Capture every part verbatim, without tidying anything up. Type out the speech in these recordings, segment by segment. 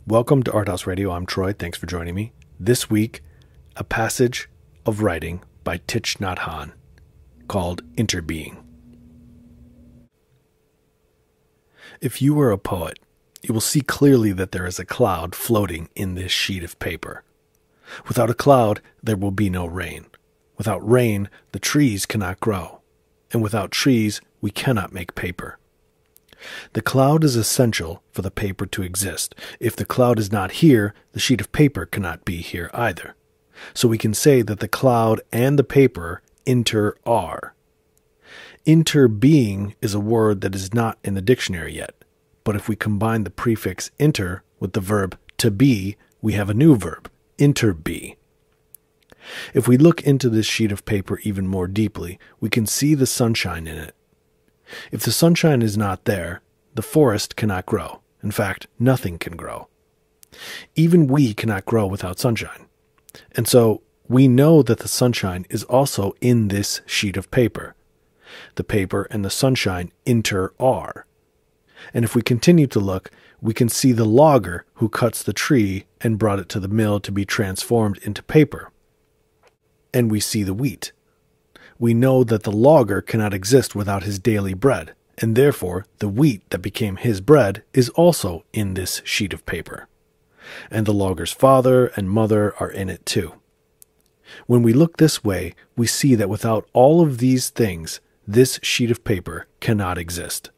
Welcome to Art House Radio. I'm Troy. Thanks for joining me. This week, a passage of writing by Thich Nhat Hanh called Interbeing. If you are a poet, you will see clearly that there is a cloud floating in this sheet of paper. Without a cloud, there will be no rain. Without rain, the trees cannot grow. And without trees, we cannot make paper. The cloud is essential for the paper to exist. If the cloud is not here, the sheet of paper cannot be here either. So we can say that the cloud and the paper inter-are. Interbeing is a word that is not in the dictionary yet, but if we combine the prefix inter with the verb to be, we have a new verb, interbe. If we look into this sheet of paper even more deeply, we can see the sunshine in it. If the sunshine is not there, the forest cannot grow. In fact, nothing can grow. Even we cannot grow without sunshine. And so we know that the sunshine is also in this sheet of paper. The paper and the sunshine inter-are. And if we continue to look, we can see the logger who cuts the tree and brought it to the mill to be transformed into paper. And we see the wheat. We know that the logger cannot exist without his daily bread, and therefore the wheat that became his bread is also in this sheet of paper. And the logger's father and mother are in it too. When we look this way, we see that without all of these things, this sheet of paper cannot exist.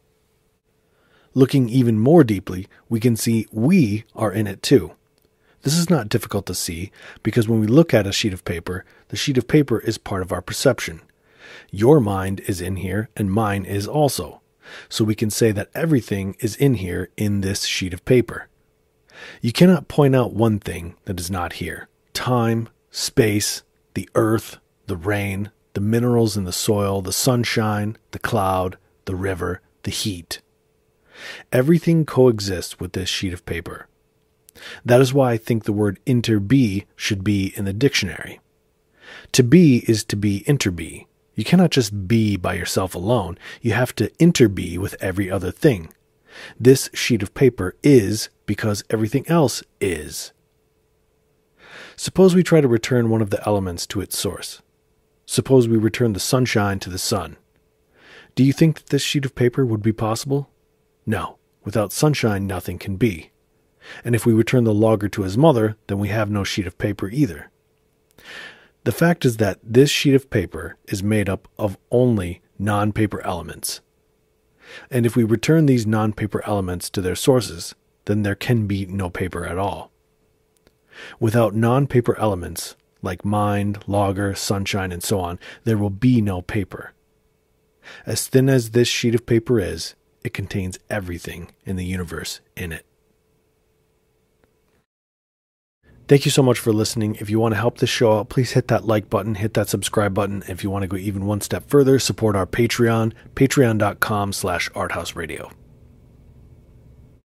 Looking even more deeply, we can see we are in it too. This is not difficult to see, because when we look at a sheet of paper, the sheet of paper is part of our perception. Your mind is in here, and mine is also. So we can say that everything is in here in this sheet of paper. You cannot point out one thing that is not here. Time, space, the earth, the rain, the minerals in the soil, the sunshine, the cloud, the river, the heat. Everything coexists with this sheet of paper. That is why I think the word interbe should be in the dictionary. To be is to be interbe. You cannot just be by yourself alone. You have to interbe with every other thing. This sheet of paper is because everything else is. Suppose we try to return one of the elements to its source. Suppose we return the sunshine to the sun. Do you think that this sheet of paper would be possible? No. Without sunshine, nothing can be. And if we return the logger to his mother, then we have no sheet of paper either. The fact is that this sheet of paper is made up of only non-paper elements. And if we return these non-paper elements to their sources, then there can be no paper at all. Without non-paper elements, like mind, logger, sunshine, and so on, there will be no paper. As thin as this sheet of paper is, it contains everything in the universe in it. Thank you so much for listening. If you want to help this show out, please hit that like button, hit that subscribe button. If you want to go even one step further, support our Patreon, patreon.com slash arthouseradio.